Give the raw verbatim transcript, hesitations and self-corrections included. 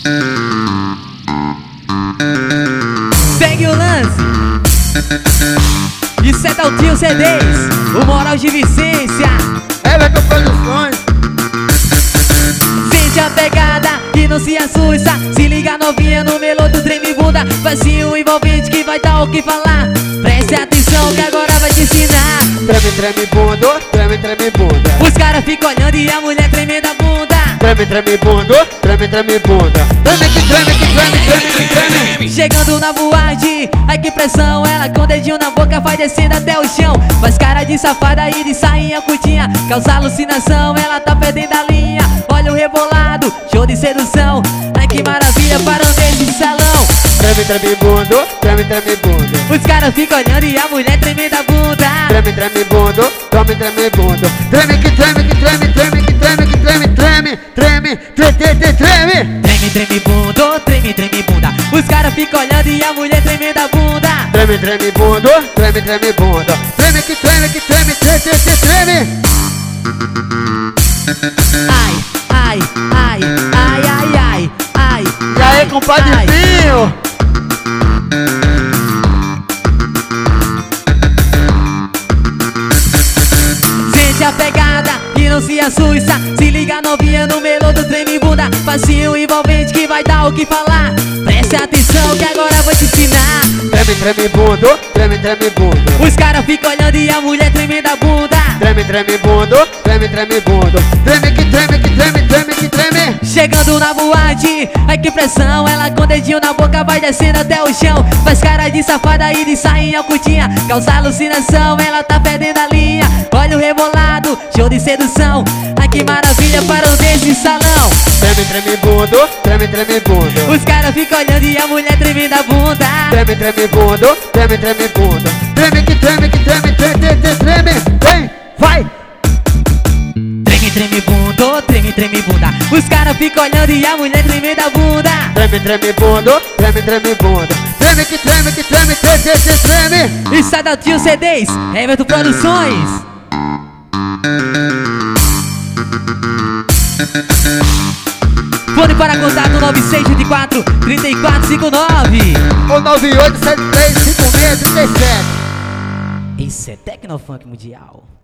Segue o lance. Isso é Daltinho C Ds, o Moral de Vicência. Everton Produções. Sente a pegada que não se assusta. Se liga novinha no melô do treme bunda. Facinho envolvente que vai dar o que falar. Preste atenção que agora vai te ensinar. Treme, treme bundo, treme, treme bunda. Os caras ficam olhando e a mulher treme da bunda. Treme, treme bundo, treme, treme bunda. Treme que treme, que treme, treme, que treme. Chegando na boate, ai que pressão. Ela com o dedinho na boca vai descendo até o chão. Faz cara de safada e de sainha curtinha. Causa alucinação, ela tá perdendo a linha. Olha o rebolado, show de sedução. Ai que maravilha, parão desse salão. Treme, treme bundo, treme, treme bunda. Os caras ficam olhando e a mulher treme da bunda. Treme, treme bundo, treme, treme bunda. Treme que treme, que treme, treme, que treme, que treme, treme, treme, treme, treme, treme. Treme, treme bunda, treme, treme bunda. Os caras ficam olhando e a mulher treme da bunda. Treme, treme bundo, treme, treme bunda. Treme que treme, que treme, treme, treme, treme. Ai, ai, ai, ai, ai, ai, ai. E aí, compadre ai. Pinho? Sente a pegada que não se assusta. Se liga novinha no melô do treme bunda. Facinho envolvente que vai dar o que falar. Preste atenção que agora vou te ensinar. Treme, treme bundo, treme, treme bunda. Os caras ficam olhando e a mulher treme da bunda. Treme, treme bundo, treme, treme bunda. Treme que treme, que treme, treme, que treme. Chegando na boate, ai que pressão. Ela com o dedinho na boca vai descendo até o chão. Faz cara de safada e de sainha curtinha. Causa alucinação, ela tá perdendo a linha. Olha o rebolado, show de sedução. Ai que maravilha, parou desse salão. Treme, treme bundo, treme, treme bunda. Os caras ficam olhando e a mulher treme da bunda. Treme, treme bundo, treme, treme bunda. Treme que treme, que treme, treme, treme, treme. Vem, vai. Treme, treme bunda, treme, treme bunda. Os caras ficam olhando e a mulher treme da bunda. Treme, treme bundo, treme, treme bunda. Treme que treme, que treme, treme, treme, treme. Isso é Daltinho C Ds, Everton Produções. Fone para contato nove seis quatro três quatro cinco nove ou nove oito sete três cinco seis três sete. Isso é Tecnofunk Mundial.